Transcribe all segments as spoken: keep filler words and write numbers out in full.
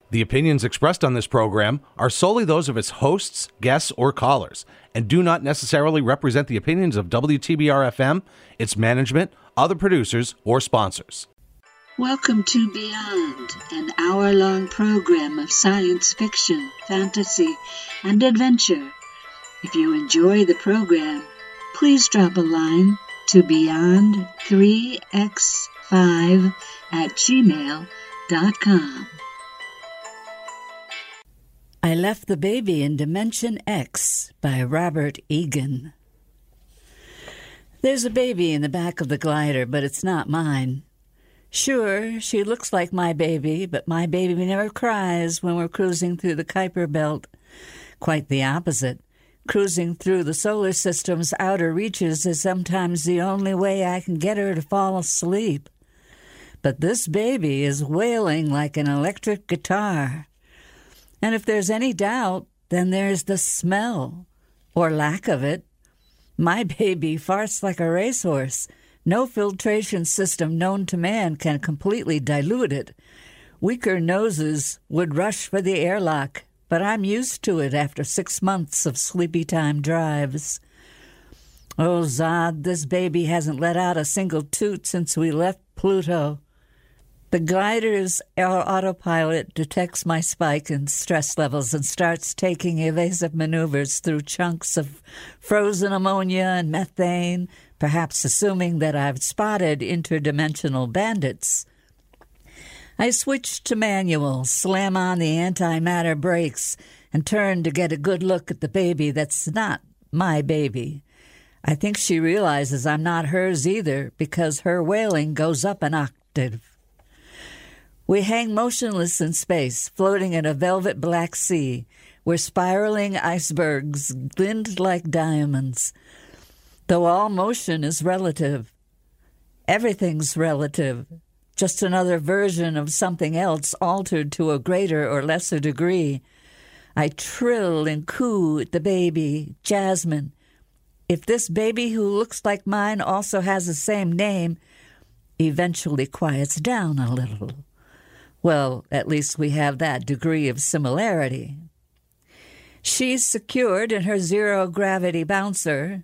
The opinions expressed on this program are solely those of its hosts, guests, or callers, and do not necessarily represent the opinions of W T B R F M, its management, other producers, or sponsors. Welcome to Beyond, an hour-long program of science fiction, fantasy, and adventure. If you enjoy the program, please drop a line to beyond three x five at gmail dot com. I Left the Baby in Dimension X by Robert Egan. There's a baby in the back of the glider, but it's not mine. Sure, she looks like my baby, but my baby never cries when we're cruising through the Kuiper Belt. Quite the opposite. Cruising through the solar system's outer reaches is sometimes the only way I can get her to fall asleep. But this baby is wailing like an electric guitar. And if there's any doubt, then there's the smell, or lack of it. My baby farts like a racehorse. No filtration system known to man can completely dilute it. Weaker noses would rush for the airlock, but I'm used to it after six months of sleepy time drives. Oh, Zod, this baby hasn't let out a single toot since we left Pluto. The glider's autopilot detects my spike in stress levels and starts taking evasive maneuvers through chunks of frozen ammonia and methane, perhaps assuming that I've spotted interdimensional bandits. I switch to manual, slam on the antimatter brakes, and turn to get a good look at the baby that's not my baby. I think she realizes I'm not hers either, because her wailing goes up an octave. We hang motionless in space, floating in a velvet black sea, where spiraling icebergs glint like diamonds. Though all motion is relative. Everything's relative. Just another version of something else altered to a greater or lesser degree. I trill and coo at the baby, Jasmine. If this baby who looks like mine also has the same name, eventually quiets down a little. Well, at least we have that degree of similarity. She's secured in her zero-gravity bouncer.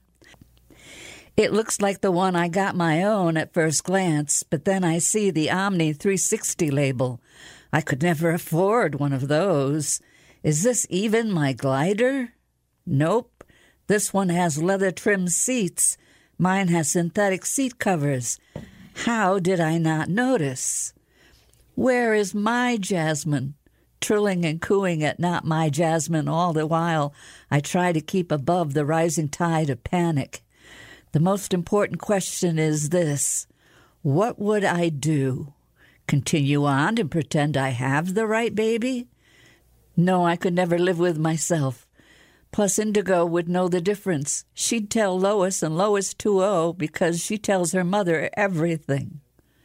It looks like the one I got my own at first glance, but then I see the Omni three sixty label. I could never afford one of those. Is this even my glider? Nope. This one has leather-trimmed seats. Mine has synthetic seat covers. How did I not notice? Where is my Jasmine? Trilling and cooing at not my Jasmine all the while, I try to keep above the rising tide of panic. The most important question is this: what would I do? Continue on and pretend I have the right baby? No, I could never live with myself. Plus, Indigo would know the difference. She'd tell Lois, and Lois two oh, because she tells her mother everything.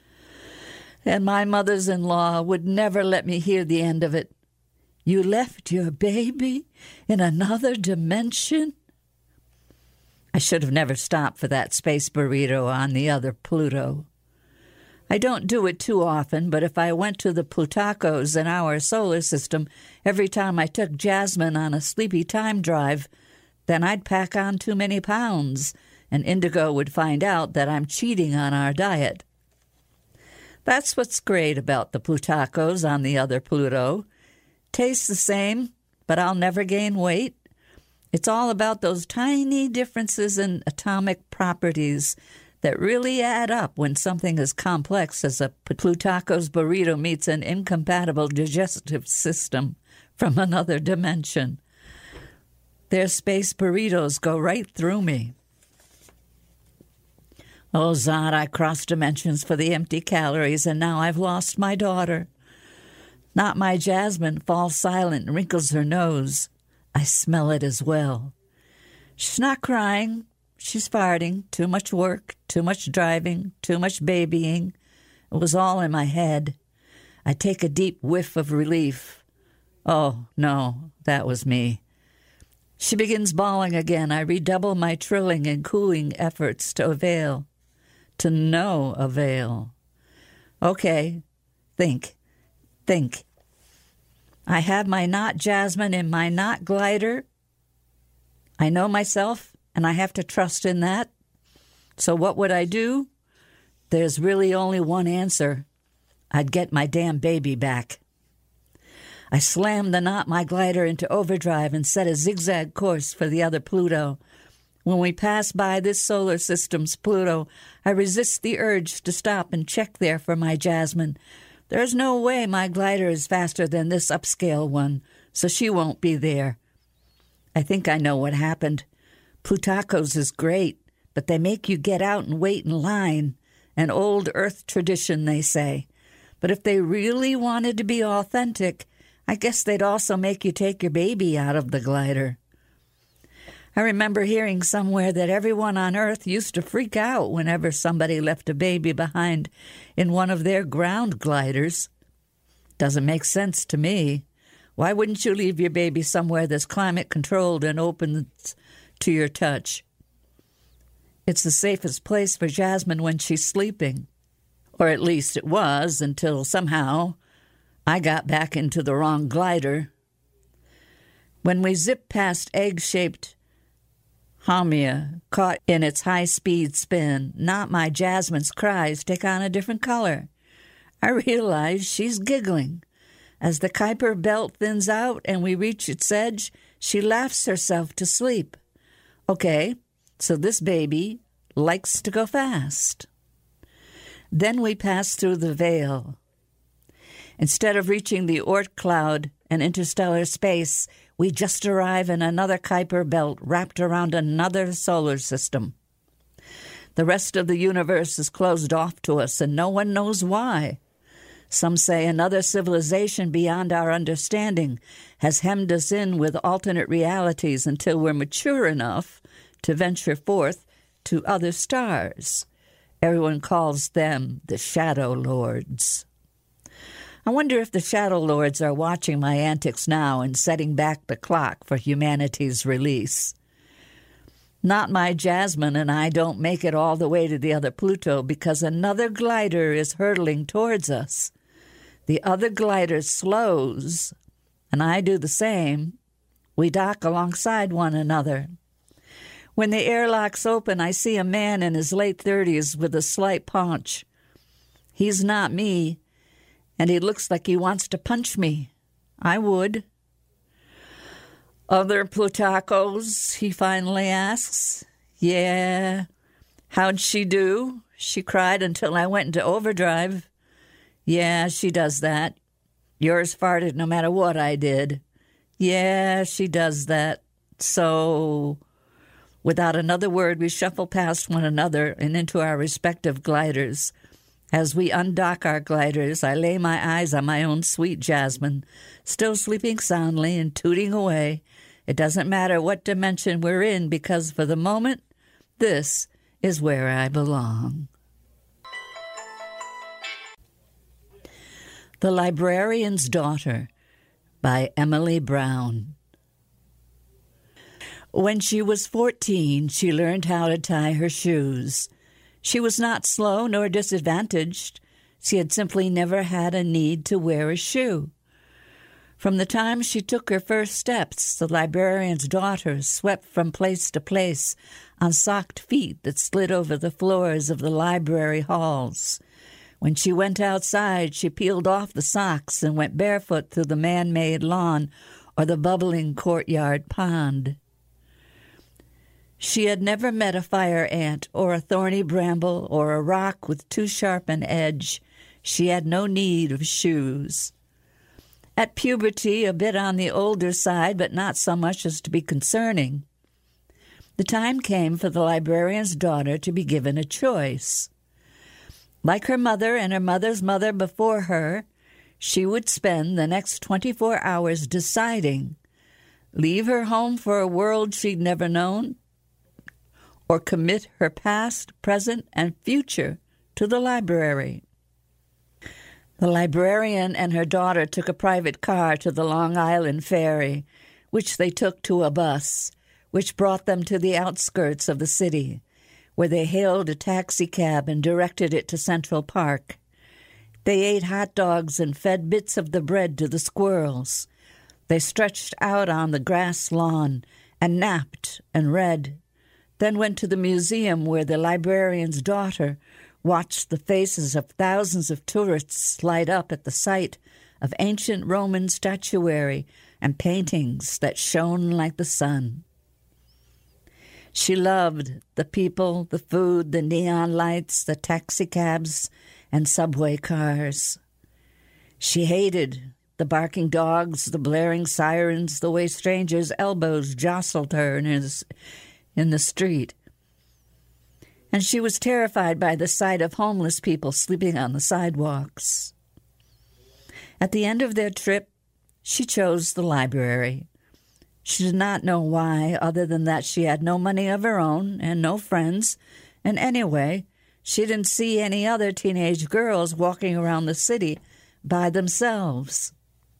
And my mothers-in-law would never let me hear the end of it. You left your baby in another dimension? I should have never stopped for that space burrito on the other Pluto. I don't do it too often, but if I went to the Plutacos in our solar system every time I took Jasmine on a sleepy time drive, then I'd pack on too many pounds, and Indigo would find out that I'm cheating on our diet. That's what's great about the Plutacos on the other Pluto. Tastes the same, but I'll never gain weight. It's all about those tiny differences in atomic properties that really add up when something as complex as a Plutacos burrito meets an incompatible digestive system from another dimension. Their space burritos go right through me. Oh, Zod, I crossed dimensions for the empty calories, and now I've lost my daughter. Not my Jasmine falls silent and wrinkles her nose. I smell it as well. She's not crying. She's farting. Too much work, too much driving, too much babying. It was all in my head. I take a deep whiff of relief. Oh, no, that was me. She begins bawling again. I redouble my trilling and cooing efforts to avail. To no avail. Okay, think, think. I have my knot Jasmine in my knot glider. I know myself, and I have to trust in that. So what would I do? There's really only one answer. I'd get my damn baby back. I slammed the knot my glider into overdrive and set a zigzag course for the other Pluto. When we pass by this solar system's Pluto, I resist the urge to stop and check there for my Jasmine. There's no way my glider is faster than this upscale one, so she won't be there. I think I know what happened. Plutakos is great, but they make you get out and wait in line. An old Earth tradition, they say. But if they really wanted to be authentic, I guess they'd also make you take your baby out of the glider. I remember hearing somewhere that everyone on Earth used to freak out whenever somebody left a baby behind in one of their ground gliders. Doesn't make sense to me. Why wouldn't you leave your baby somewhere that's climate-controlled and open to your touch? It's the safest place for Jasmine when she's sleeping. Or at least it was until somehow I got back into the wrong glider. When we zipped past egg-shaped Haumea, caught in its high-speed spin, not my Jasmine's cries take on a different color. I realize she's giggling. As the Kuiper belt thins out and we reach its edge, she laughs herself to sleep. Okay, so this baby likes to go fast. Then we pass through the veil. Instead of reaching the Oort cloud and interstellar space, we just arrive in another Kuiper belt wrapped around another solar system. The rest of the universe is closed off to us, and no one knows why. Some say another civilization beyond our understanding has hemmed us in with alternate realities until we're mature enough to venture forth to other stars. Everyone calls them the Shadow Lords. I wonder if the Shadow Lords are watching my antics now and setting back the clock for humanity's release. Not my Jasmine and I don't make it all the way to the other Pluto because another glider is hurtling towards us. The other glider slows, and I do the same. We dock alongside one another. When the airlocks open, I see a man in his late thirties with a slight paunch. He's not me, and he looks like he wants to punch me. I would. Other Plutakos, he finally asks. Yeah. How'd she do? She cried until I went into overdrive. Yeah, she does that. Yours farted no matter what I did. Yeah, she does that. So, without another word, we shuffle past one another and into our respective gliders. As we undock our gliders, I lay my eyes on my own sweet Jasmine, still sleeping soundly and tooting away. It doesn't matter what dimension we're in because for the moment, this is where I belong. The Librarian's Daughter by Emily Brown. When she was fourteen, she learned how to tie her shoes. She was not slow nor disadvantaged. She had simply never had a need to wear a shoe. From the time she took her first steps, the librarian's daughter swept from place to place on socked feet that slid over the floors of the library halls. When she went outside, she peeled off the socks and went barefoot through the man-made lawn or the bubbling courtyard pond. She had never met a fire ant or a thorny bramble or a rock with too sharp an edge. She had no need of shoes. At puberty, a bit on the older side, but not so much as to be concerning, the time came for the librarian's daughter to be given a choice. Like her mother and her mother's mother before her, she would spend the next twenty-four hours deciding, leave her home for a world she'd never known, or commit her past, present, and future to the library. The librarian and her daughter took a private car to the Long Island ferry, which they took to a bus, which brought them to the outskirts of the city, where they hailed a taxicab and directed it to Central Park. They ate hot dogs and fed bits of the bread to the squirrels. They stretched out on the grass lawn and napped and read, then went to the museum where the librarian's daughter watched the faces of thousands of tourists light up at the sight of ancient Roman statuary and paintings that shone like the sun. She loved the people, the food, the neon lights, the taxicabs, and subway cars. She hated the barking dogs, the blaring sirens, the way strangers' elbows jostled her in, his, in the street. And she was terrified by the sight of homeless people sleeping on the sidewalks. At the end of their trip, she chose the library. She did not know why, other than that she had no money of her own and no friends, and anyway, she didn't see any other teenage girls walking around the city by themselves.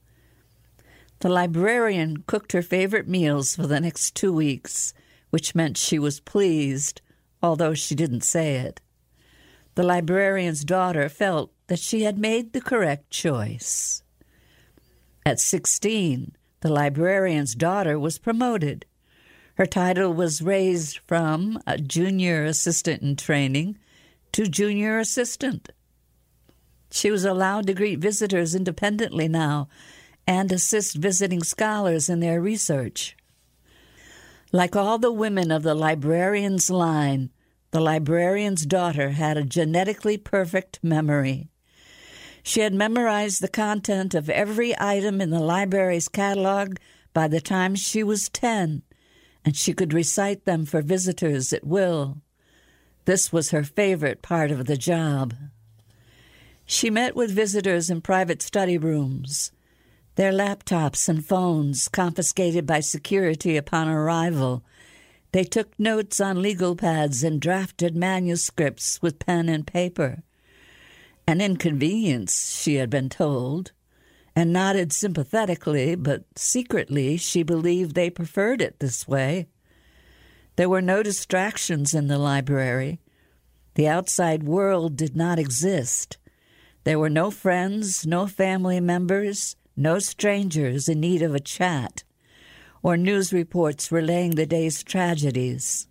The librarian cooked her favorite meals for the next two weeks, which meant she was pleased, although she didn't say it. The librarian's daughter felt that she had made the correct choice. At sixteen, the librarian's daughter was promoted. Her title was raised from a junior assistant in training to junior assistant. She was allowed to greet visitors independently now and assist visiting scholars in their research. Like all the women of the librarian's line, the librarian's daughter had a genetically perfect memory. She had memorized the content of every item in the library's catalog by the time she was ten, and she could recite them for visitors at will. This was her favorite part of the job. She met with visitors in private study rooms, their laptops and phones confiscated by security upon arrival. They took notes on legal pads and drafted manuscripts with pen and paper. An inconvenience, she had been told, and nodded sympathetically, but secretly she believed they preferred it this way. There were no distractions in the library. The outside world did not exist. There were no friends, no family members, no strangers in need of a chat, or news reports relaying the day's tragedies.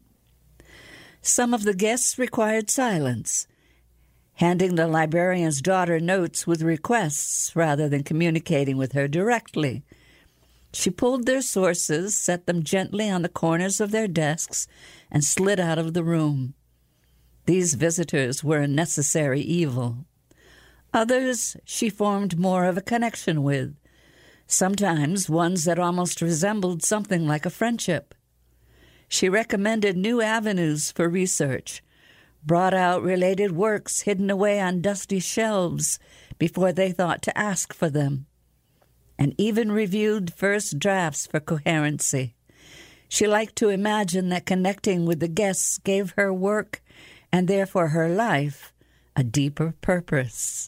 Some of the guests required silence, handing the librarian's daughter notes with requests rather than communicating with her directly. She pulled their sources, set them gently on the corners of their desks, and slid out of the room. These visitors were a necessary evil. Others she formed more of a connection with, sometimes ones that almost resembled something like a friendship. She recommended new avenues for research, brought out related works hidden away on dusty shelves before they thought to ask for them, and even reviewed first drafts for coherency. She liked to imagine that connecting with the guests gave her work, and therefore her life, a deeper purpose.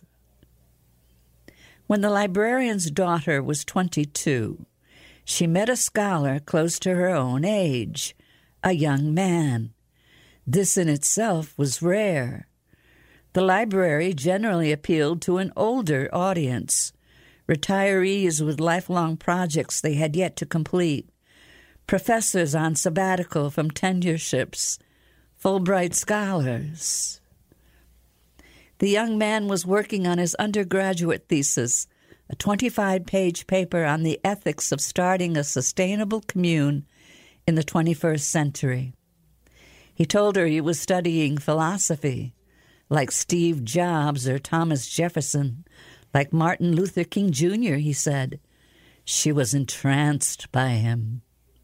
When the librarian's daughter was twenty-two, she met a scholar close to her own age, a young man. This in itself was rare. The library generally appealed to an older audience, retirees with lifelong projects they had yet to complete, professors on sabbatical from tenureships, Fulbright scholars. The young man was working on his undergraduate thesis, a twenty-five page paper on the ethics of starting a sustainable commune in the twenty-first century. He told her he was studying philosophy, like Steve Jobs or Thomas Jefferson, like Martin Luther King Junior, he said. She was entranced by him.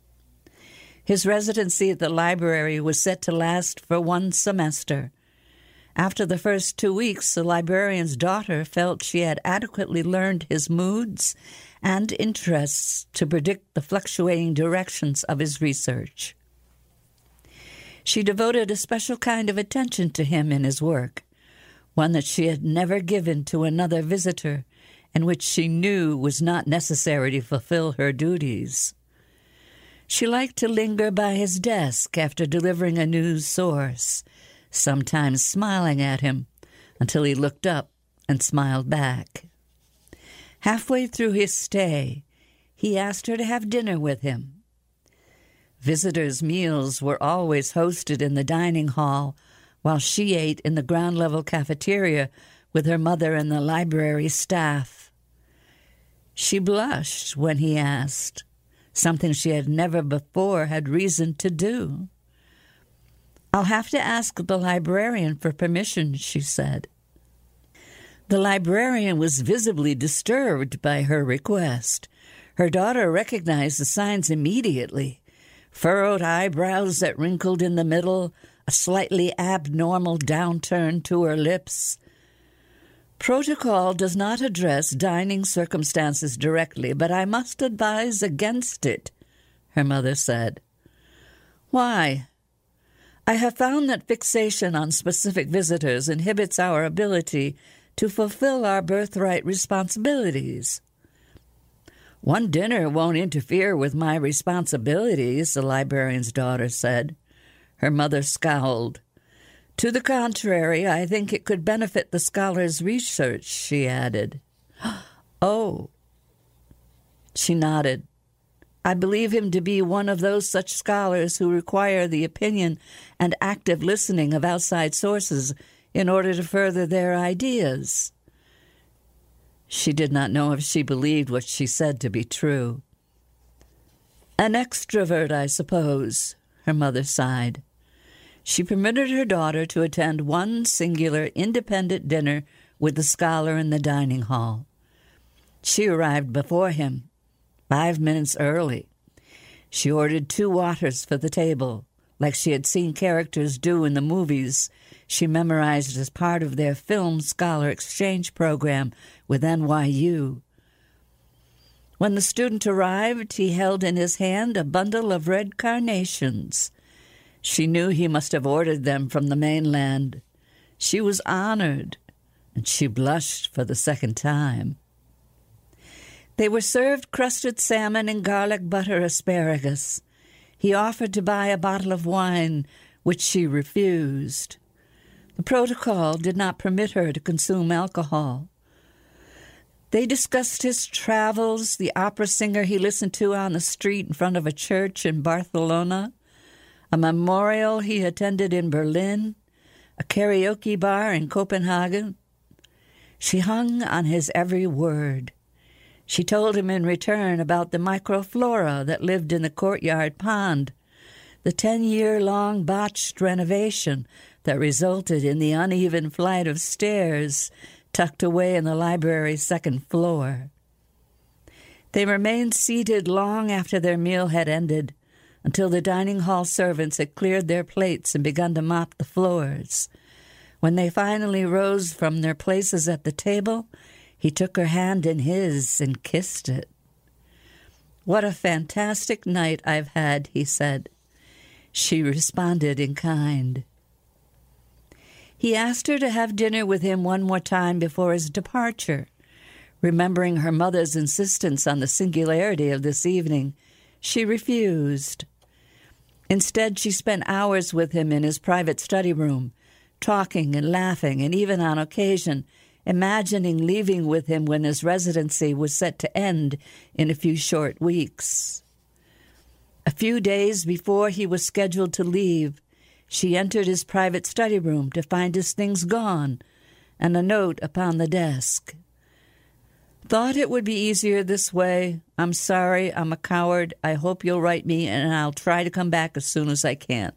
His residency at the library was set to last for one semester. After the first two weeks, the librarian's daughter felt she had adequately learned his moods and interests to predict the fluctuating directions of his research. She devoted a special kind of attention to him in his work, one that she had never given to another visitor, and which she knew was not necessary to fulfill her duties. She liked to linger by his desk after delivering a news source, sometimes smiling at him until he looked up and smiled back. Halfway through his stay, he asked her to have dinner with him. Visitors' meals were always hosted in the dining hall, while she ate in the ground-level cafeteria with her mother and the library staff. She blushed when he asked, something she had never before had reason to do. "I'll have to ask the librarian for permission," she said. The librarian was visibly disturbed by her request. Her daughter recognized the signs immediately: furrowed eyebrows that wrinkled in the middle, a slightly abnormal downturn to her lips. "Protocol does not address dining circumstances directly, but I must advise against it," her mother said. "Why?" "I have found that fixation on specific visitors inhibits our ability to fulfill our birthright responsibilities." "One dinner won't interfere with my responsibilities," the librarian's daughter said. Her mother scowled. "To the contrary, I think it could benefit the scholar's research," she added. "Oh." She nodded. "I believe him to be one of those such scholars who require the opinion and active listening of outside sources in order to further their ideas." She did not know if she believed what she said to be true. "An extrovert, I suppose," her mother sighed. She permitted her daughter to attend one singular independent dinner with the scholar in the dining hall. She arrived before him, five minutes early. She ordered two waters for the table, like she had seen characters do in the movies she memorized as part of their film scholar exchange program with N Y U. When the student arrived, he held in his hand a bundle of red carnations. She knew he must have ordered them from the mainland. She was honored, and she blushed for the second time. They were served crusted salmon and garlic butter asparagus. He offered to buy a bottle of wine, which she refused. The protocol did not permit her to consume alcohol. They discussed his travels, the opera singer he listened to on the street in front of a church in Barcelona, a memorial he attended in Berlin, a karaoke bar in Copenhagen. She hung on his every word. She told him in return about the microflora that lived in the courtyard pond, the ten-year-long botched renovation that resulted in the uneven flight of stairs tucked away in the library's second floor. They remained seated long after their meal had ended, until the dining hall servants had cleared their plates and begun to mop the floors. When they finally rose from their places at the table, he took her hand in his and kissed it. "What a fantastic night I've had," he said. She responded in kind. He asked her to have dinner with him one more time before his departure. Remembering her mother's insistence on the singularity of this evening, she refused. Instead, she spent hours with him in his private study room, talking and laughing, and even on occasion, imagining leaving with him when his residency was set to end in a few short weeks. A few days before he was scheduled to leave, she entered his private study room to find his things gone and a note upon the desk. "Thought it would be easier this way. I'm sorry, I'm a coward. I hope you'll write me, and I'll try to come back as soon as I can."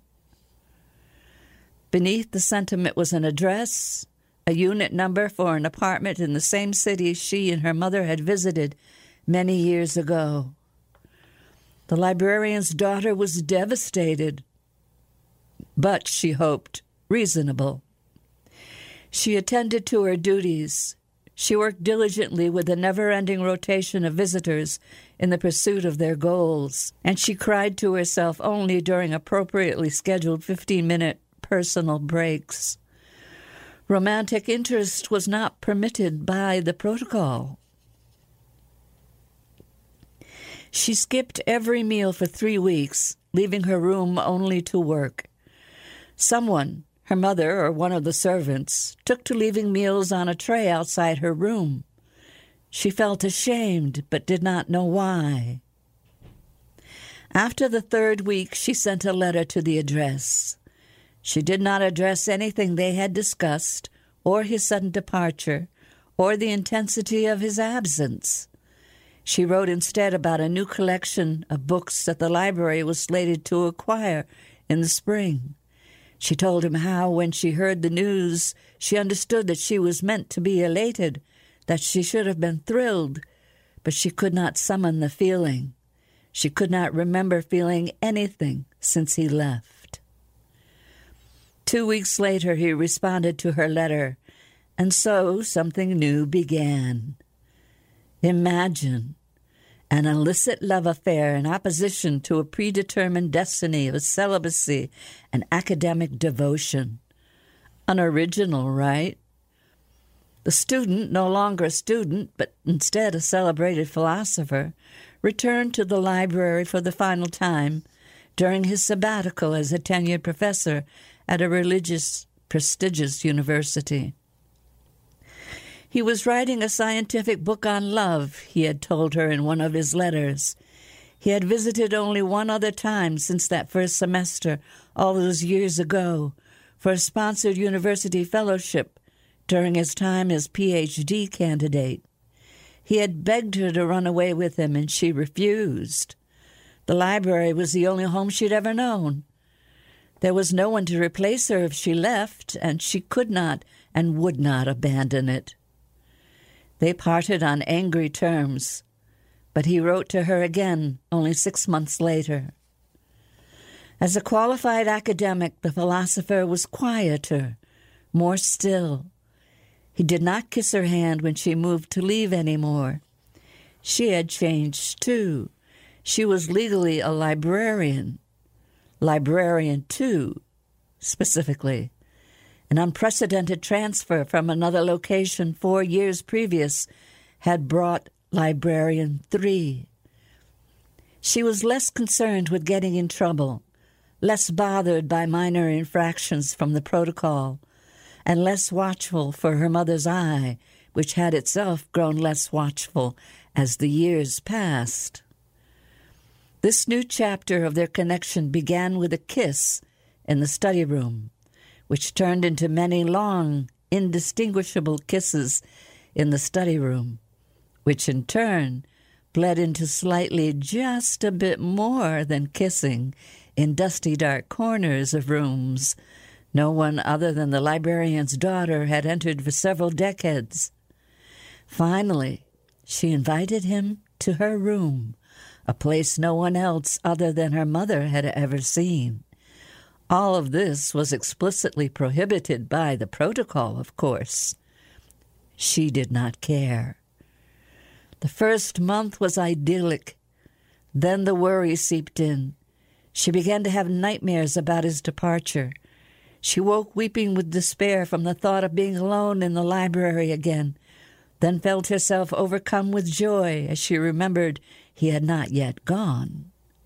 Beneath the sentiment was an address, a unit number for an apartment in the same city she and her mother had visited many years ago. The librarian's daughter was devastated, but, she hoped, reasonable. She attended to her duties. She worked diligently with a never-ending rotation of visitors in the pursuit of their goals, and she cried to herself only during appropriately scheduled fifteen-minute personal breaks. Romantic interest was not permitted by the protocol. She skipped every meal for three weeks, leaving her room only to work. Someone, her mother or one of the servants, took to leaving meals on a tray outside her room. She felt ashamed, but did not know why. After the third week, she sent a letter to the address. She did not address anything they had discussed, or his sudden departure, or the intensity of his absence. She wrote instead about a new collection of books that the library was slated to acquire in the spring. She told him how, when she heard the news, she understood that she was meant to be elated, that she should have been thrilled, but she could not summon the feeling. She could not remember feeling anything since he left. Two weeks later, he responded to her letter, and so something new began. Imagine an illicit love affair in opposition to a predetermined destiny of celibacy and academic devotion. Unoriginal, right? The student, no longer a student, but instead a celebrated philosopher, returned to the library for the final time during his sabbatical as a tenured professor at a religious, prestigious university. He was writing a scientific book on love, he had told her in one of his letters. He had visited only one other time since that first semester, all those years ago, for a sponsored university fellowship during his time as P H D candidate. He had begged her to run away with him, and she refused. The library was the only home she'd ever known. There was no one to replace her if she left, and she could not and would not abandon it. They parted on angry terms, but he wrote to her again only six months later. As a qualified academic, the philosopher was quieter, more still. He did not kiss her hand when she moved to leave anymore. She had changed, too. She was legally a librarian. Librarian, too, specifically. An unprecedented transfer from another location four years previous had brought Librarian three. She was less concerned with getting in trouble, less bothered by minor infractions from the protocol, and less watchful for her mother's eye, which had itself grown less watchful as the years passed. This new chapter of their connection began with a kiss in the study room, which turned into many long, indistinguishable kisses in the study room, which in turn bled into slightly just a bit more than kissing in dusty dark corners of rooms no one other than the librarian's daughter had entered for several decades. Finally, she invited him to her room, a place no one else other than her mother had ever seen. All of this was explicitly prohibited by the protocol, of course. She did not care. The first month was idyllic. Then the worry seeped in. She began to have nightmares about his departure. She woke weeping with despair from the thought of being alone in the library again, then felt herself overcome with joy as she remembered he had not yet gone.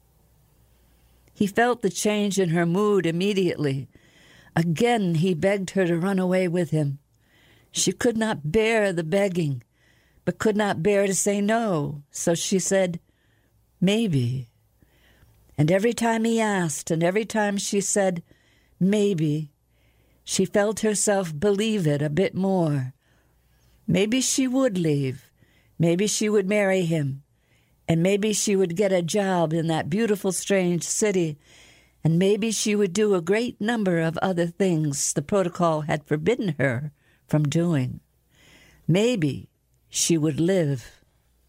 He felt the change in her mood immediately. Again he begged her to run away with him. She could not bear the begging, but could not bear to say no, so she said, maybe. And every time he asked, and every time she said, maybe, she felt herself believe it a bit more. Maybe she would leave. Maybe she would marry him. And maybe she would get a job in that beautiful, strange city. And maybe she would do a great number of other things the protocol had forbidden her from doing. Maybe she would live.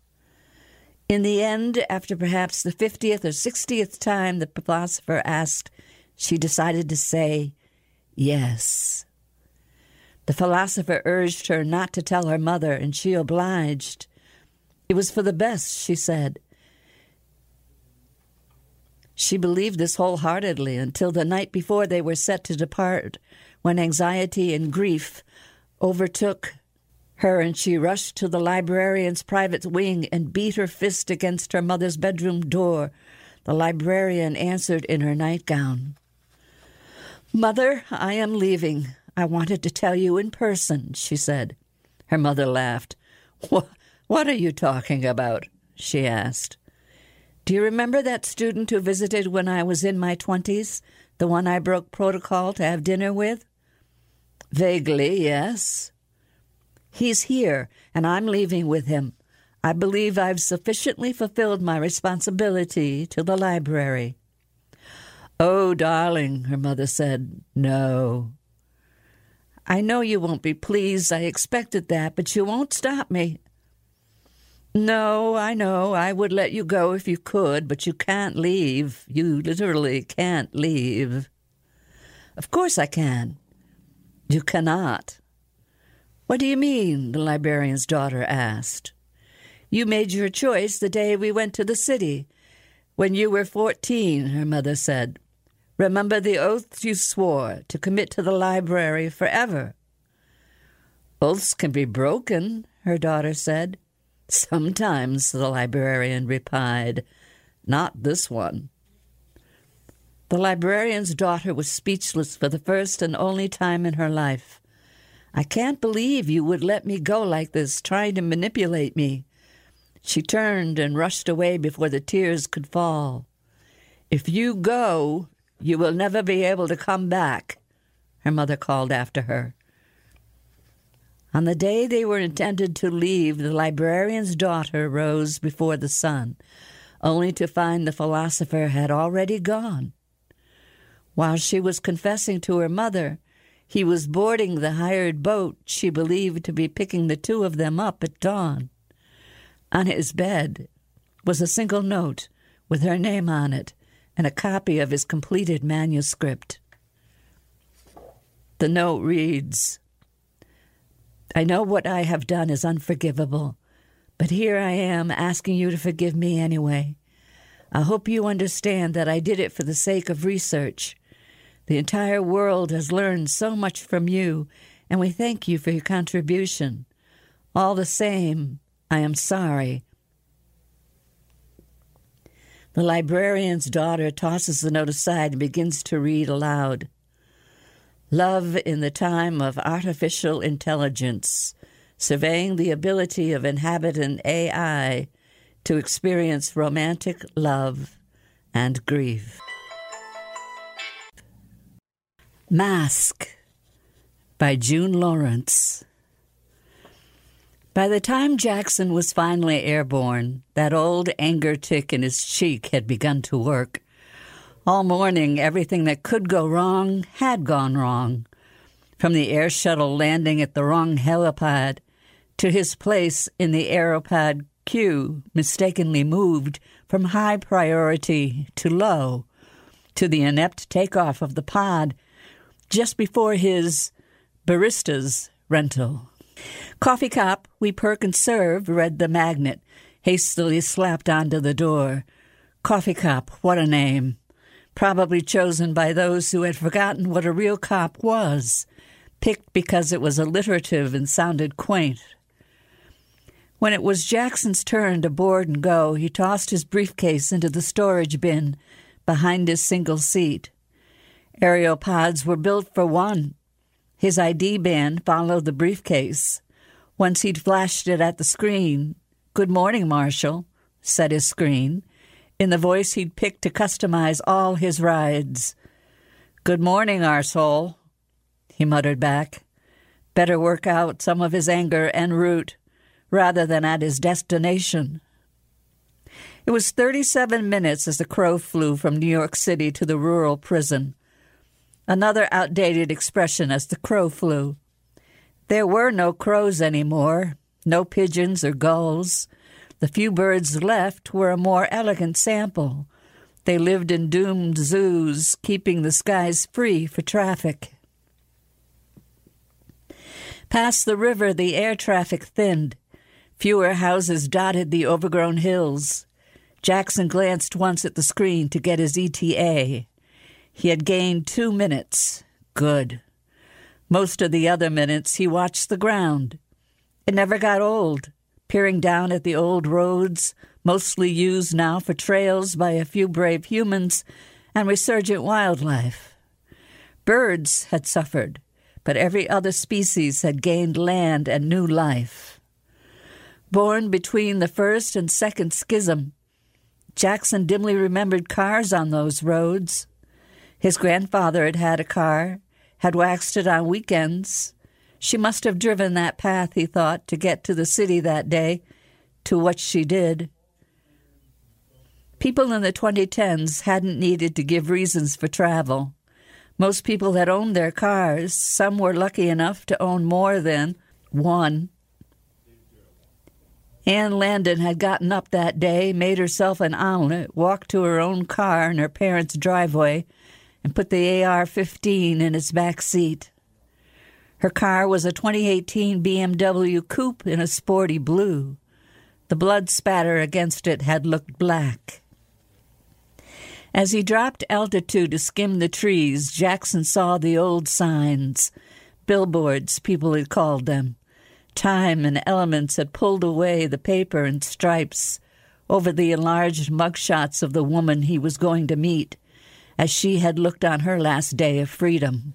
In the end, after perhaps the fiftieth or sixtieth time the philosopher asked, she decided to say yes. The philosopher urged her not to tell her mother, and she obliged. It was for the best, she said. She believed this wholeheartedly until the night before they were set to depart, when anxiety and grief overtook her and she rushed to the librarian's private wing and beat her fist against her mother's bedroom door. The librarian answered in her nightgown. "Mother, I am leaving. I wanted to tell you in person," she said. Her mother laughed. "What? "What are you talking about?" she asked. "Do you remember that student who visited when I was in my twenties, the one I broke protocol to have dinner with?" "Vaguely, yes." "He's here, and I'm leaving with him. I believe I've sufficiently fulfilled my responsibility to the library." "Oh, darling," her mother said, "no." "I know you won't be pleased. I expected that, but you won't stop me." "No, I know. I would let you go if you could, but you can't leave. You literally can't leave." "Of course I can." "You cannot." "What do you mean?" the librarian's daughter asked. "You made your choice the day we went to the city. When you were fourteen," her mother said. "Remember the oaths you swore to commit to the library forever." "Oaths can be broken," her daughter said. "Sometimes," the librarian replied. "Not this one." The librarian's daughter was speechless for the first and only time in her life. "I can't believe you would let me go like this, trying to manipulate me." She turned and rushed away before the tears could fall. "If you go, you will never be able to come back," her mother called after her. On the day they were intended to leave, the librarian's daughter rose before the sun, only to find the philosopher had already gone. While she was confessing to her mother, he was boarding the hired boat she believed to be picking the two of them up at dawn. On his bed was a single note with her name on it and a copy of his completed manuscript. The note reads, "I know what I have done is unforgivable, but here I am asking you to forgive me anyway. I hope you understand that I did it for the sake of research. The entire world has learned so much from you, and we thank you for your contribution. All the same, I am sorry." The librarian's daughter tosses the note aside and begins to read aloud. "Love in the time of artificial intelligence, surveying the ability of inhabitant A I to experience romantic love and grief." Mask by June Lawrence. By the time Jackson was finally airborne, that old anger tick in his cheek had begun to work. All morning, everything that could go wrong had gone wrong. From the air shuttle landing at the wrong helipad to his place in the aeropad queue, mistakenly moved from high priority to low, to the inept takeoff of the pod just before his barista's rental. "Coffee cup, we perk and serve," read the magnet, hastily slapped onto the door. Coffee cup, what a name. Probably chosen by those who had forgotten what a real cop was, picked because it was alliterative and sounded quaint. When it was Jackson's turn to board and go, he tossed his briefcase into the storage bin behind his single seat. Aeropods were built for one. His I D band followed the briefcase. Once he'd flashed it at the screen, "Good morning, Marshal," said his screen, in the voice he'd picked to customize all his rides. "Good morning, arsehole," he muttered back. Better work out some of his anger en route, rather than at his destination. It was thirty-seven minutes as the crow flew from New York City to the rural prison. Another outdated expression as the crow flew. There were no crows anymore, no pigeons or gulls. The few birds left were a more elegant sample. They lived in doomed zoos, keeping the skies free for traffic. Past the river, the air traffic thinned. Fewer houses dotted the overgrown hills. Jackson glanced once at the screen to get his E T A. He had gained two minutes. Good. Most of the other minutes he watched the ground. It never got old, peering down at the old roads, mostly used now for trails by a few brave humans and resurgent wildlife. Birds had suffered, but every other species had gained land and new life. Born between the first and second schism, Jackson dimly remembered cars on those roads. His grandfather had had a car, had waxed it on weekends. She must have driven that path, he thought, to get to the city that day, to what she did. People in the twenty tens hadn't needed to give reasons for travel. Most people had owned their cars. Some were lucky enough to own more than one. Ann Landon had gotten up that day, made herself an omelet, walked to her own car in her parents' driveway, and put the A R fifteen in its back seat. Her car was a twenty eighteen B M W coupe in a sporty blue. The blood spatter against it had looked black. As he dropped altitude to skim the trees, Jackson saw the old signs, billboards, people had called them. Time and Elements had pulled away the paper and stripes over the enlarged mugshots of the woman he was going to meet, as she had looked on her last day of freedom.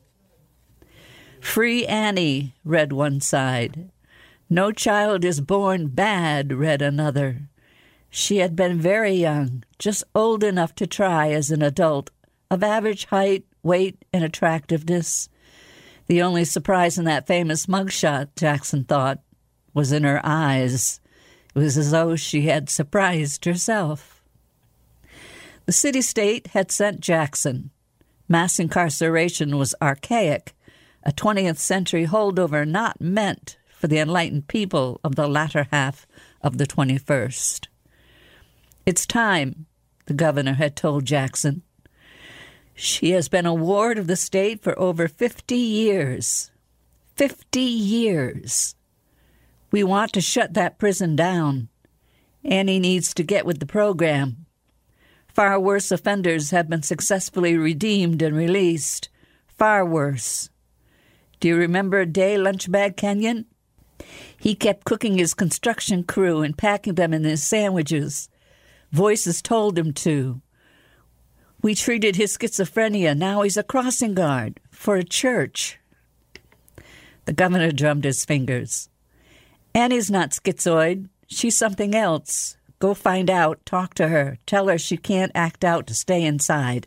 Free Annie, read one side. No child is born bad, read another. She had been very young, just old enough to try as an adult, of average height, weight, and attractiveness. The only surprise in that famous mugshot, Jackson thought, was in her eyes. It was as though she had surprised herself. The city-state had sent Jackson. Mass incarceration was archaic, a twentieth century holdover not meant for the enlightened people of the latter half of the twenty-first. It's time, the governor had told Jackson. She has been a ward of the state for over fifty years. Fifty years. We want to shut that prison down. Annie needs to get with the program. Far worse offenders have been successfully redeemed and released. Far worse. Do you remember Day Lunchbag Kenyon? He kept cooking his construction crew and packing them in his sandwiches. Voices told him to. We treated his schizophrenia. Now he's a crossing guard for a church. The governor drummed his fingers. Annie's not schizoid. She's something else. Go find out. Talk to her. Tell her she can't act out to stay inside.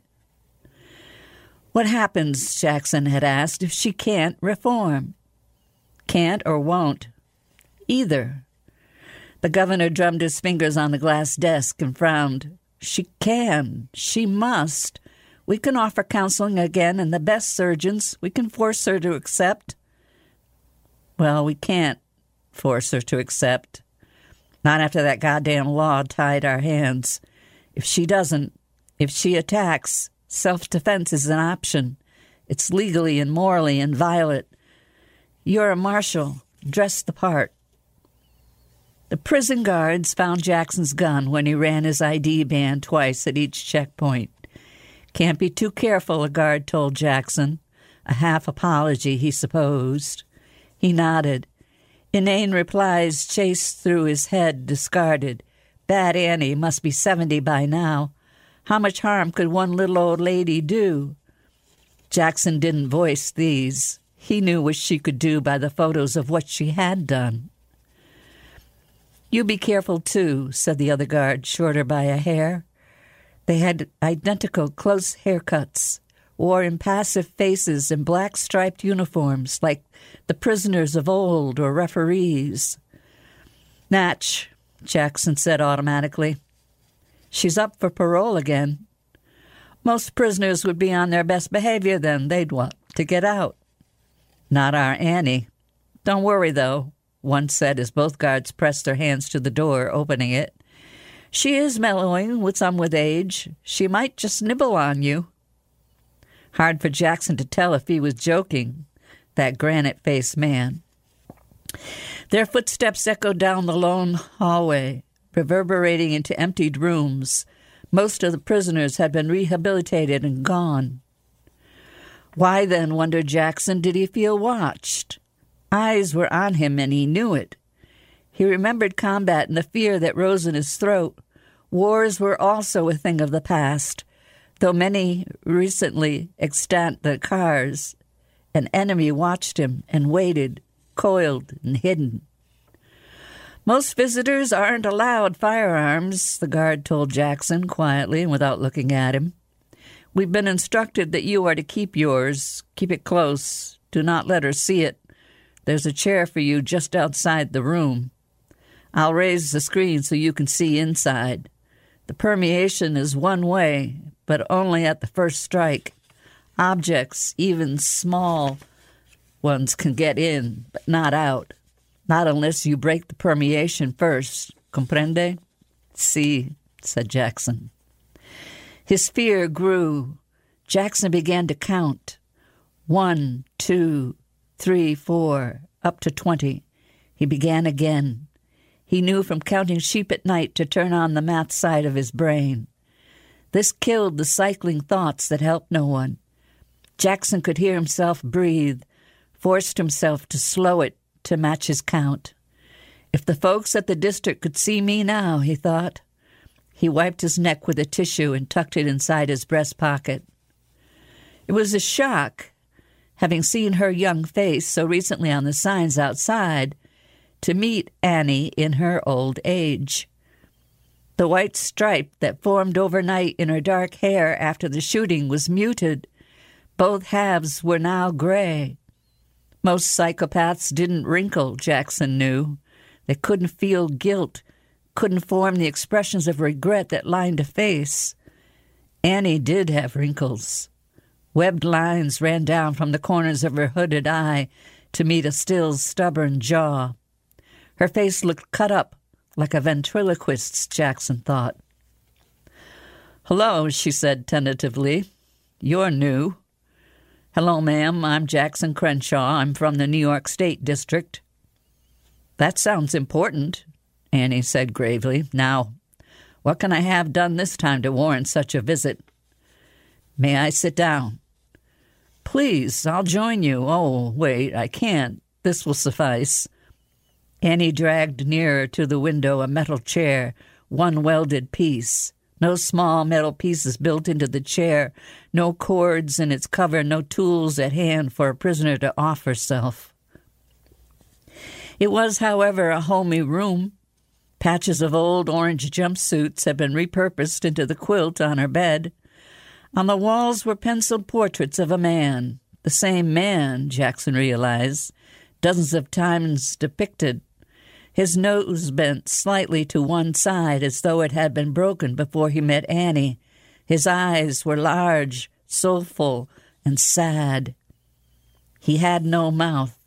What happens, Jackson had asked, if she can't reform? Can't or won't? Either. The governor drummed his fingers on the glass desk and frowned. She can. She must. We can offer counseling again, and the best surgeons, we can force her to accept. Well, we can't force her to accept. Not after that goddamn law tied our hands. If she doesn't, if she attacks, self-defense is an option. It's legally and morally inviolate. You're a marshal. Dress the part. The prison guards found Jackson's gun when he ran his I D band twice at each checkpoint. Can't be too careful, a guard told Jackson. A half apology, he supposed. He nodded. Inane replies chased through his head, discarded. Bad Annie must be seventy by now. How much harm could one little old lady do? Jackson didn't voice these. He knew what she could do by the photos of what she had done. You be careful, too, said the other guard, shorter by a hair. They had identical close haircuts, wore impassive faces in black striped uniforms like the prisoners of old or referees. Natch, Jackson said automatically. She's up for parole again. Most prisoners would be on their best behavior then. They'd want to get out. Not our Annie. Don't worry, though, one said as both guards pressed their hands to the door, opening it. She is mellowing with some with age. She might just nibble on you. Hard for Jackson to tell if he was joking, that granite-faced man. Their footsteps echoed down the lone hallway, reverberating into emptied rooms. Most of the prisoners had been rehabilitated and gone. Why, then, wondered Jackson, did he feel watched? Eyes were on him, and he knew it. He remembered combat and the fear that rose in his throat. Wars were also a thing of the past, though many recently extant the cars. An enemy watched him and waited, coiled and hidden. Most visitors aren't allowed firearms, the guard told Jackson quietly and without looking at him. We've been instructed that you are to keep yours. Keep it close. Do not let her see it. There's a chair for you just outside the room. I'll raise the screen so you can see inside. The permeation is one way, but only at the first strike. Objects, even small ones, can get in, but not out. Not unless you break the permeation first. Comprende? Si, said Jackson. His fear grew. Jackson began to count. One, two, three, four, up to twenty. He began again. He knew from counting sheep at night to turn on the math side of his brain. This killed the cycling thoughts that helped no one. Jackson could hear himself breathe, forced himself to slow it to match his count. If the folks at the district could see me now, he thought. He wiped his neck with a tissue and tucked it inside his breast pocket. It was a shock, having seen her young face so recently on the signs outside, to meet Annie in her old age. The white stripe that formed overnight in her dark hair after the shooting was muted. Both halves were now gray. Most psychopaths didn't wrinkle, Jackson knew. They couldn't feel guilt, couldn't form the expressions of regret that lined a face. Annie did have wrinkles. Webbed lines ran down from the corners of her hooded eye to meet a still stubborn jaw. Her face looked cut up like a ventriloquist's, Jackson thought. "Hello," she said tentatively. "You're new." "Hello, ma'am. I'm Jackson Crenshaw. I'm from the New York State District." "That sounds important," Annie said gravely. "Now, what can I have done this time to warrant such a visit?" "May I sit down?" "Please, I'll join you." "Oh, wait, I can't. This will suffice." Annie dragged nearer to the window a metal chair, one welded piece. No small metal pieces built into the chair, no cords in its cover, no tools at hand for a prisoner to off herself. It was, however, a homey room. Patches of old orange jumpsuits had been repurposed into the quilt on her bed. On the walls were penciled portraits of a man, the same man, Jackson realized, dozens of times depicted. His nose bent slightly to one side as though it had been broken before he met Annie. His eyes were large, soulful, and sad. He had no mouth.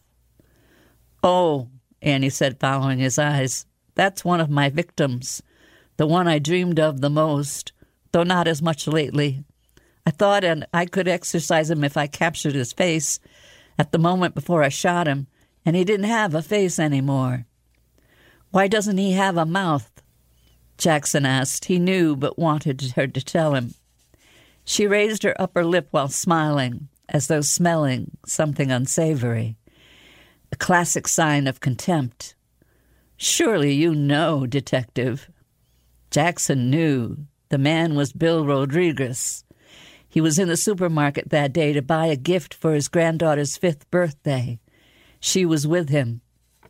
"Oh," Annie said, following his eyes, "that's one of my victims, the one I dreamed of the most, though not as much lately. I thought and I could exorcise him if I captured his face at the moment before I shot him, and he didn't have a face anymore." "Why doesn't he have a mouth?" Jackson asked. He knew but wanted her to tell him. She raised her upper lip while smiling, as though smelling something unsavory. A classic sign of contempt. "Surely you know, detective." Jackson knew. The man was Bill Rodriguez. He was in the supermarket that day to buy a gift for his granddaughter's fifth birthday. She was with him.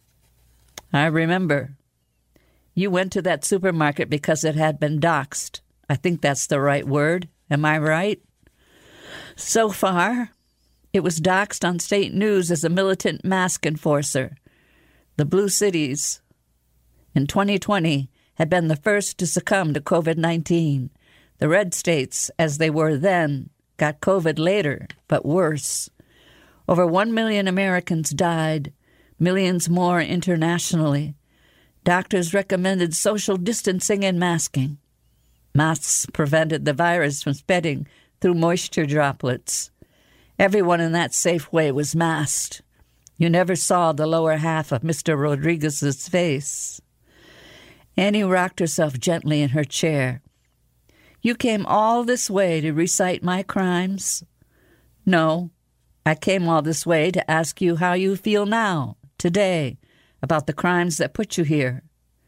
"I remember. You went to that supermarket because it had been doxed. I think that's the right word. Am I right?" "So far. It was doxed on state news as a militant mask enforcer. The Blue Cities, in twenty twenty, had been the first to succumb to covid nineteen. The red states, as they were then, got COVID later, but worse. Over one million Americans died, millions more internationally. Doctors recommended social distancing and masking. Masks prevented the virus from spreading through moisture droplets. Everyone in that safe way was masked. You never saw the lower half of Mister Rodriguez's face. Annie rocked herself gently in her chair. "You came all this way to recite my crimes?" "No, I came all this way to ask you how you feel now, today, about the crimes that put you here."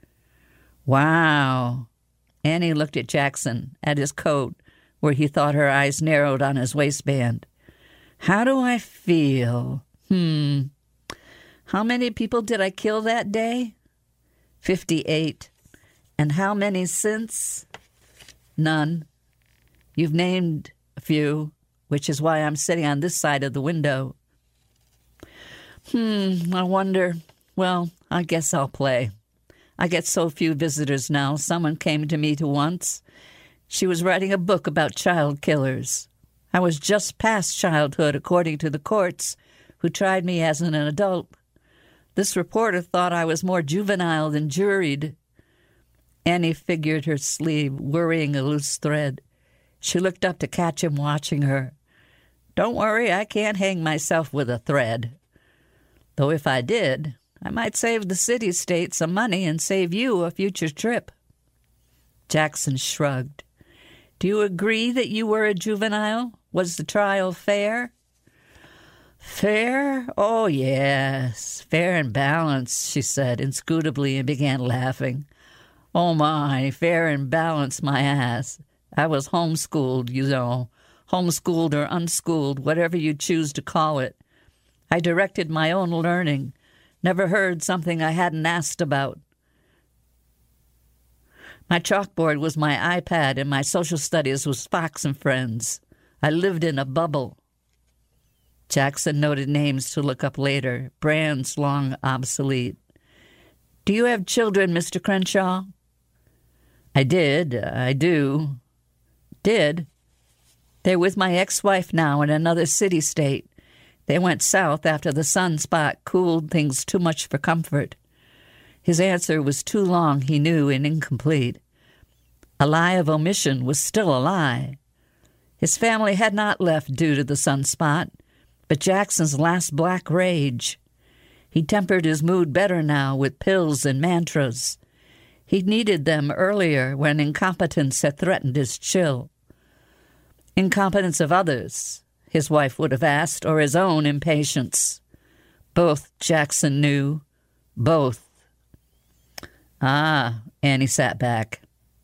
"Wow." Annie looked at Jackson, at his coat, where he thought her eyes narrowed on his waistband. "How do I feel? Hmm. How many people did I kill that day?" fifty-eight. And how many since? None. You've named a few, which is why I'm sitting on this side of the window. Hmm, I wonder. Well, I guess I'll play. I get so few visitors now. Someone came to me to once. She was writing a book about child killers. I was just past childhood, according to the courts, who tried me as an adult. This reporter thought I was more juvenile than juried. Annie figured her sleeve, worrying a loose thread. She looked up to catch him watching her. Don't worry, I can't hang myself with a thread. Though if I did, I might save the city-state some money and save you a future trip. Jackson shrugged. Do you agree that you were a juvenile? Was the trial fair? Fair? Oh, yes. Fair and balanced, she said inscrutably and began laughing. Oh, my, fair and balanced my ass. I was homeschooled, you know. Homeschooled or unschooled, whatever you choose to call it. I directed my own learning. Never heard something I hadn't asked about. My chalkboard was my iPad, and my social studies was Fox and Friends. I lived in a bubble. Jackson noted names to look up later, brands long obsolete. Do you have children, Mister Crenshaw? I did. I do. Did. They're with my ex-wife now in another city-state. They went south after the sunspot cooled things too much for comfort. His answer was too long, he knew, and incomplete. A lie of omission was still a lie. His family had not left due to the sunspot, but Jackson's last black rage. He tempered his mood better now with pills and mantras. He needed them earlier when incompetence had threatened his chill. Incompetence of others, his wife would have asked, or his own impatience. Both, Jackson knew. Both. Ah, Annie sat back.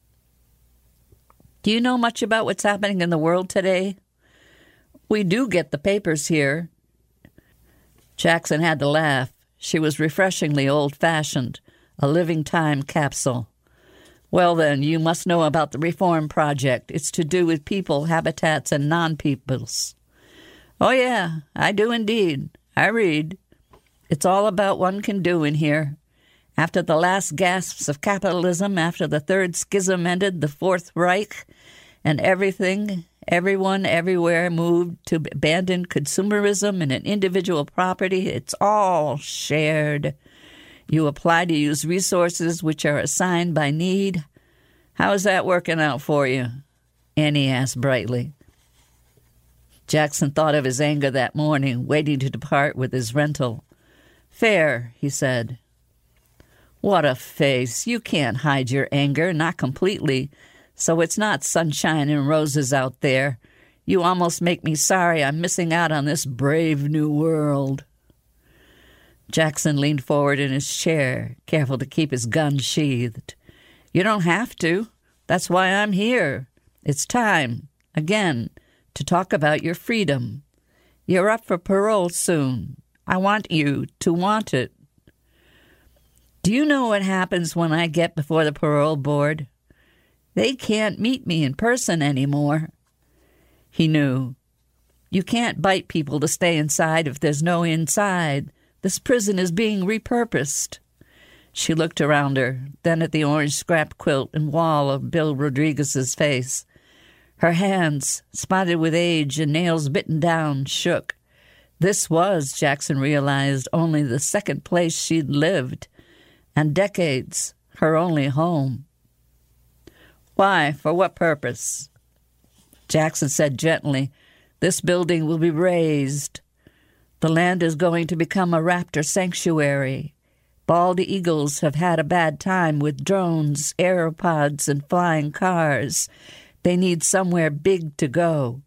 Do you know much about what's happening in the world today? We do get the papers here. Jackson had to laugh. She was refreshingly old-fashioned, a living time capsule. Well, then, you must know about the Reform Project. It's to do with people, habitats, and non-peoples. Oh, yeah, I do indeed. I read. It's all about one can do in here. After the last gasps of capitalism, after the third schism ended, the Fourth Reich, and everything, everyone, everywhere moved to abandon consumerism and an individual property, it's all shared. You apply to use resources which are assigned by need. How is that working out for you? Annie asked brightly. Jackson thought of his anger that morning, waiting to depart with his rental. Fair, he said. What a face. You can't hide your anger, not completely. So it's not sunshine and roses out there. You almost make me sorry I'm missing out on this brave new world. Jackson leaned forward in his chair, careful to keep his gun sheathed. You don't have to. That's why I'm here. It's time, again, to talk about your freedom. You're up for parole soon. I want you to want it. Do you know what happens when I get before the parole board? They can't meet me in person anymore. He knew. You can't bite people to stay inside if there's no inside. This prison is being repurposed. She looked around her, then at the orange scrap quilt and wall of Bill Rodriguez's face. Her hands, spotted with age and nails bitten down, shook. This was, Jackson realized, only the second place she'd lived, and decades, her only home. Why? For what purpose? Jackson said gently, this building will be razed. The land is going to become a raptor sanctuary. Bald eagles have had a bad time with drones, aeropods, and flying cars. They need somewhere big to go.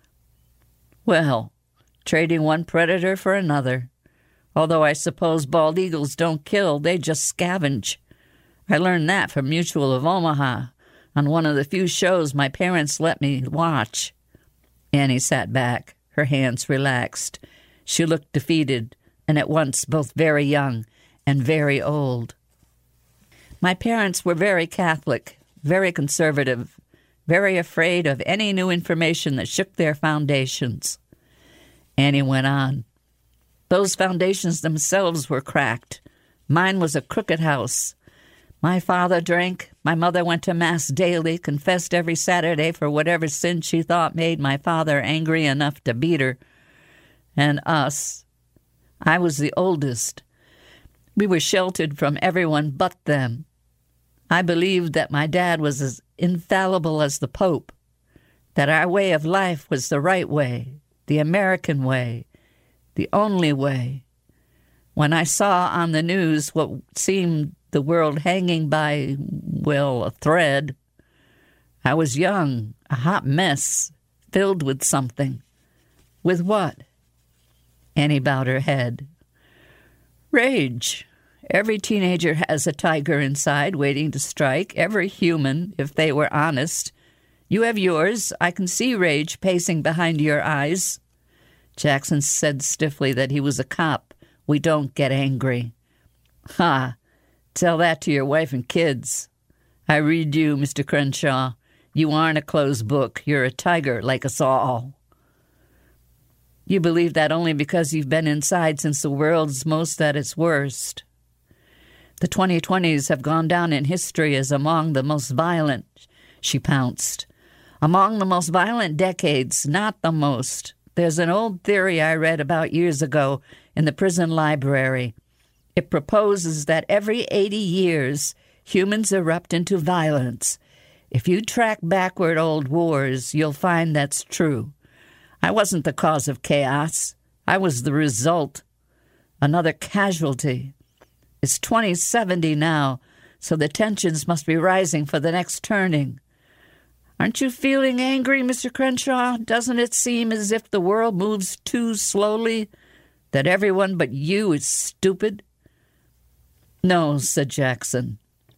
Well, trading one predator for another. Although I suppose bald eagles don't kill, they just scavenge. I learned that from Mutual of Omaha, on one of the few shows my parents let me watch. Annie sat back, her hands relaxed. She looked defeated, and at once both very young and very old. My parents were very Catholic, very conservative, very afraid of any new information that shook their foundations. Annie went on. Those foundations themselves were cracked. Mine was a crooked house. My father drank. My mother went to Mass daily, confessed every Saturday for whatever sin she thought made my father angry enough to beat her. And us. I was the oldest. We were sheltered from everyone but them. I believed that my dad was as infallible as the Pope, that our way of life was the right way, the American way, the only way. When I saw on the news what seemed the world hanging by, well, a thread, I was young, a hot mess, filled with something. With what? Annie bowed her head. Rage. Every teenager has a tiger inside waiting to strike. Every human, if they were honest. You have yours. I can see rage pacing behind your eyes. Jackson said stiffly that he was a cop. We don't get angry. Ha! Tell that to your wife and kids. I read you, Mister Crenshaw. You aren't a closed book. You're a tiger like us all. You believe that only because you've been inside since the world's most at its worst. The twenty twenties have gone down in history as among the most violent, she pounced. Among the most violent decades, not the most. There's an old theory I read about years ago in the prison library. It proposes that every eighty years, humans erupt into violence. If you track backward old wars, you'll find that's true. I wasn't the cause of chaos. I was the result. Another casualty. It's twenty seventy now, so the tensions must be rising for the next turning. Aren't you feeling angry, Mister Crenshaw? Doesn't it seem as if the world moves too slowly, that everyone but you is stupid? No, said Jackson.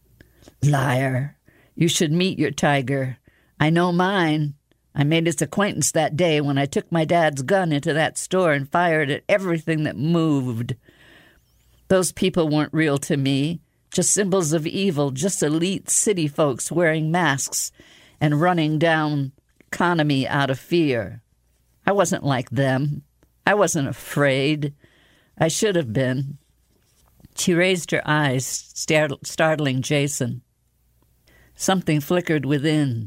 Liar. You should meet your tiger. I know mine. I made its acquaintance that day when I took my dad's gun into that store and fired at everything that moved. Those people weren't real to me, just symbols of evil, just elite city folks wearing masks and running down economy out of fear. I wasn't like them. I wasn't afraid. I should have been. She raised her eyes, start- startling Jason. Something flickered within.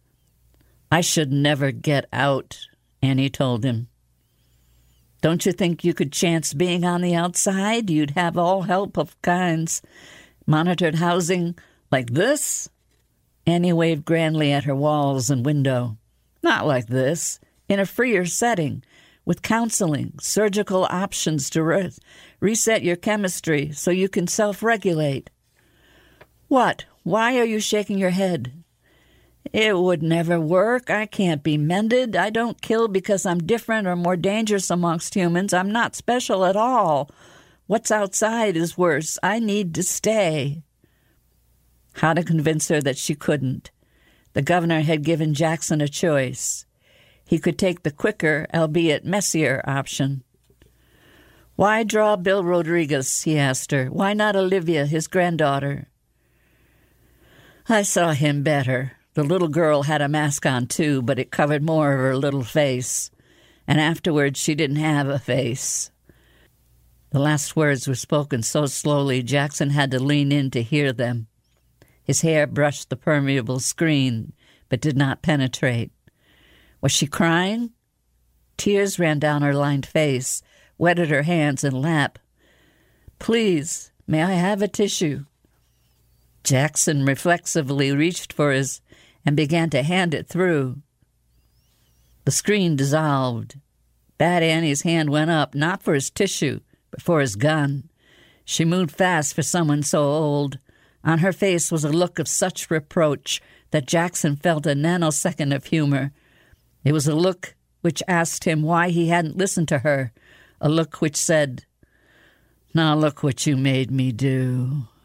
I should never get out, Annie told him. Don't you think you could chance being on the outside? You'd have all help of kinds. Monitored housing like this? Annie waved grandly at her walls and window. Not like this. In a freer setting, with counseling, surgical options to re- reset your chemistry so you can self-regulate. What? Why are you shaking your head? It would never work. I can't be mended. I don't kill because I'm different or more dangerous amongst humans. I'm not special at all. What's outside is worse. I need to stay. How to convince her that she couldn't. The governor had given Jackson a choice. He could take the quicker, albeit messier, option. Why draw Bill Rodriguez, he asked her. Why not Olivia, his granddaughter? I saw him better. The little girl had a mask on, too, but it covered more of her little face. And afterwards, she didn't have a face. The last words were spoken so slowly, Jackson had to lean in to hear them. His hair brushed the permeable screen, but did not penetrate. Was she crying? Tears ran down her lined face, wetted her hands and lap. Please, may I have a tissue? Jackson reflexively reached for his and began to hand it through. The screen dissolved. Bad Annie's hand went up, not for his tissue, but for his gun. She moved fast for someone so old. On her face was a look of such reproach that Jackson felt a nanosecond of humor. It was a look which asked him why he hadn't listened to her, a look which said, "Now look what you made me do."